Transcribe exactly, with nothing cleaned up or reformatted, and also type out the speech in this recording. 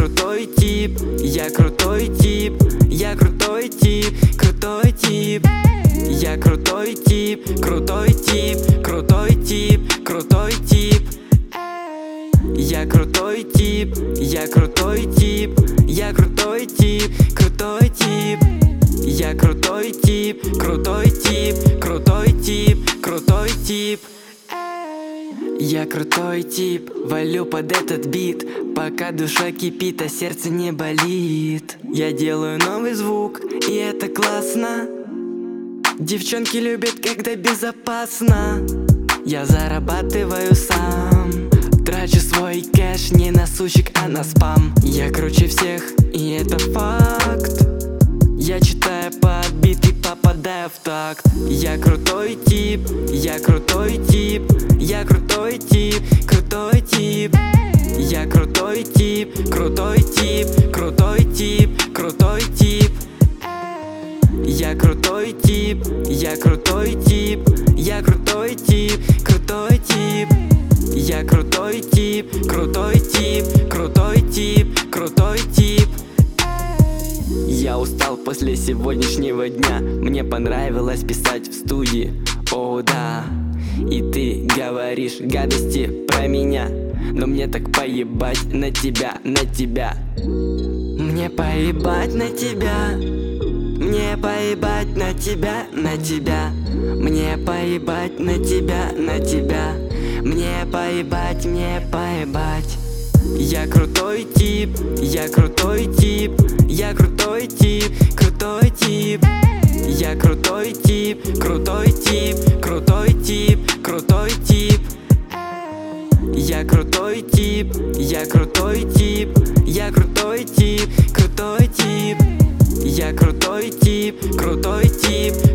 крутой тип, я крутой тип, я крутой тип, крутой тип. Я крутой тип, крутой тип, крутой тип, крутой тип. Я крутой тип, я крутой тип, я крутой тип, крутой тип. Я крутой тип, крутой тип, крутой тип, крутой тип. Я крутой тип, валю под этот бит, пока душа кипит, а сердце не болит. Я делаю новый звук, и это классно. Девчонки любят, когда безопасно. Я зарабатываю сам, трачу свой кэш не на сучек, а на спам. Я круче всех, и это факт. Я читаю под бит и попадаю в такт. Я крутой тип, я крутой тип, я крутой тип, крутой тип. Я крутой тип, крутой тип, крутой тип, крутой тип. Я крутой тип, я крутой тип, я крутой тип, крутой тип. Я крутой тип, крутой тип, крутой тип, крутой тип. Я устал после сегодняшнего дня, мне понравилось писать в студии, о да. И ты говоришь гадости про меня, но мне так поебать на тебя, на тебя. Мне поебать на тебя, мне поебать на тебя, на тебя. Мне поебать на тебя, на тебя. Мне поебать, мне поебать. Я крутой тип, я крутой тип, я крутой тип, крутой тип. Я крутой тип, крутой тип, крутой тип, крутой тип. Я крутой тип, я крутой тип, я крутой тип, крутой тип. Я крутой тип, крутой тип,